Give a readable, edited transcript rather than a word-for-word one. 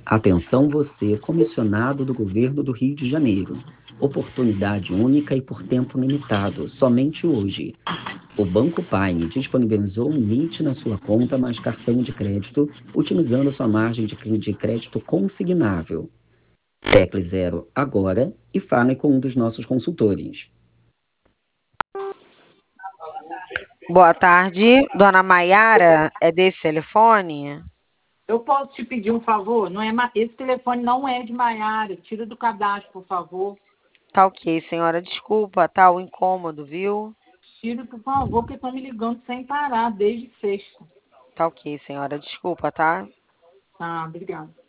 Atenção você, comissionado do Governo do Rio de Janeiro. Oportunidade única e por tempo limitado, somente hoje. O Banco Paine disponibilizou um limite na sua conta mais cartão de crédito, utilizando sua margem de crédito consignável. Tecle 0 agora e fale com um dos nossos consultores. Boa tarde, dona Maiara, é desse telefone? Eu posso te pedir um favor? Não é esse telefone não é de Maiara. Tira do cadastro, por favor. Tá ok, senhora, desculpa, tá o incômodo, viu? Tira, por favor, porque estão me ligando sem parar desde sexta. Tá ok, senhora, desculpa, tá? Ah, obrigada.